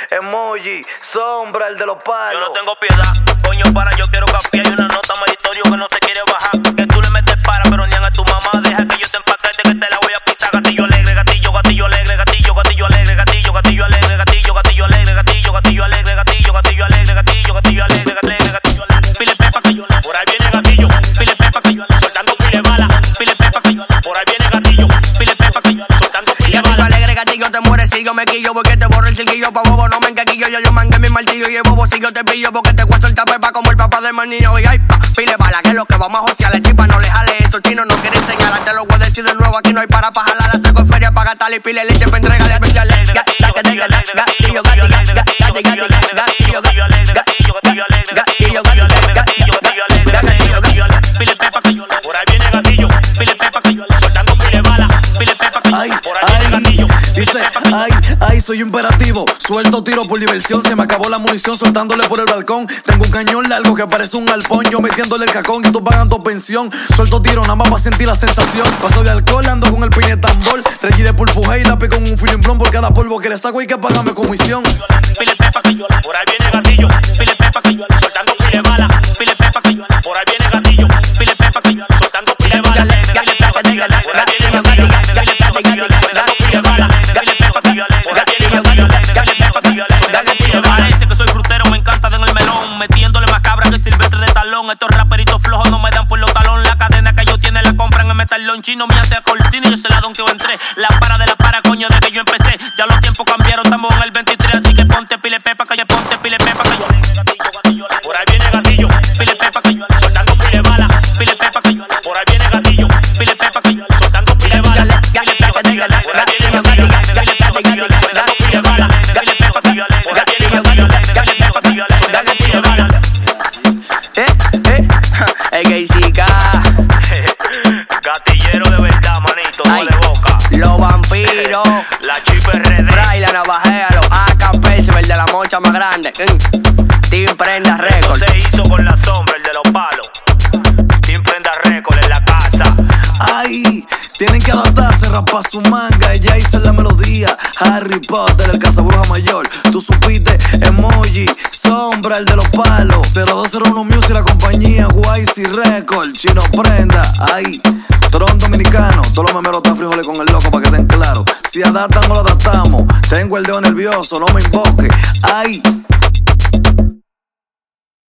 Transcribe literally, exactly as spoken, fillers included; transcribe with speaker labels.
Speaker 1: emoji, sombra, el de los palos.
Speaker 2: Yo no tengo piedad, coño, para, yo quiero café. Hay una nota meritorio que no se quiere bajar. Que tú le metes para, pero ni a tu mamá. Deja que yo te empaquete, que te la voy a pitar. Gatillo alegre, gatillo, gatillo alegre, gatillo, gatillo alegre, gatillo, gatillo alegre, gatillo, gatillo alegre, gatillo, gatillo alegre, gatillo, gatillo alegre, gatillo, gatillo alegre, alegre, gatillo alegre. Pile pepa que yo por ahí viene gatillo. Pile pepa que yo soltando pile bala. Pile pepa que yo por ahí viene gatillo. Pile pepa que yo soltando pile bala.
Speaker 3: Gatillo alegre, gatillo te mueres, si yo me quillo porque te borro el chiquillo. Pa' bobo no me encaquillo, yo yo mangué mi martillo. Y el bobo si yo te pillo porque te cuesta el pepa como el papá del mal niño. Y ay, pa, pile bala, que es lo que vamos a josear. La chipa no le jale, estos chinos no quieren enseñar. Te lo voy a decir de nuevo, aquí no hay para pa' jalar. La saco en feria pa' gastar y pile leche pa' entregarle a gatillo, gatillo, gatillo, gatillo, gatillo, gatillo, gatillo,
Speaker 2: pile pepa que yo por ahí viene gatillo. Pile pepa que yo soltando pile bala. Pile pepa que yo por ahí viene gatillo.
Speaker 1: Dice, ay, ay, soy imperativo. Suelto tiro por diversión. Se me acabó la munición soltándole por el balcón. Tengo un cañón largo que parece un galpón. Yo metiéndole el cacón y tú pagando pensión. Suelto tiro nada más para sentir la sensación. Paso de alcohol, ando con el peine tambor. Tres G de pulpuje y lápiz con un feeling blond. Por cada polvo que le saco hay que pagarme comisión.
Speaker 2: Pile pepa que yo por ahí viene gatillo. Pile pepa que yo soltando pile bala. Pile pepa que yo por ahí viene gatillo. Pile pepa que yo soltando pile bala. Pile pepa que yo por ahí viene gatillo. Pile pepa que yo soltando pile bala. Pile pepa que yo por ahí viene gatillo. Pile pepa que yo parece que soy frutero, me encanta en el melón. Metiéndole más cabra que silvestre de talón. Estos raperitos flojos no me dan por los talón. La cadena que yo tiene la compran en metalón. Chino me hace a cortina y yo se la don que yo entré. La para de la para, coño, de que yo empecé. Ya los tiempos cambiaron, estamos en el veintitrés. Así que ponte pile pepa que yo, ponte pile pepa que yo. Por ahí viene gatillo. Pile pepa que yo soltando pile bala. Pile pepa que yo por ahí viene gatillo. Pile pepa que yo soltando pile bala. Pile pepa que yo por ahí viene gatillo. Pile pepa que yo soltando pile bala. Pile pepa que yo por ahí viene gatillo. Pile pepa que yo soltando pile bala.
Speaker 3: Eh, eh, el Gaysica.
Speaker 2: Gatillero de verdad, manito, no de boca.
Speaker 3: Los vampiros.
Speaker 2: La chipa R D.
Speaker 3: Ray, la navajea, los A K Percival, el de la mocha más grande. Mm. Team Prenda Record.
Speaker 2: Esto se hizo con la sombra, el de los palos. Team Prenda Record en la casa.
Speaker 1: Ay, tienen que adaptarse, rapar su manga. Ella hizo la melodía. Harry Potter, el Casabruja Mayor. Tú supiste, emoji, sombra, el de los palos. cero dos cero uno Music, la compañía Guaysi Record. Chino Prenda, ay, Tron dominicano. Todos los memeros están frijoles con el loco para que estén claros. Si adaptan o lo adaptamos. Tengo el dedo nervioso, no me invoque. Ay.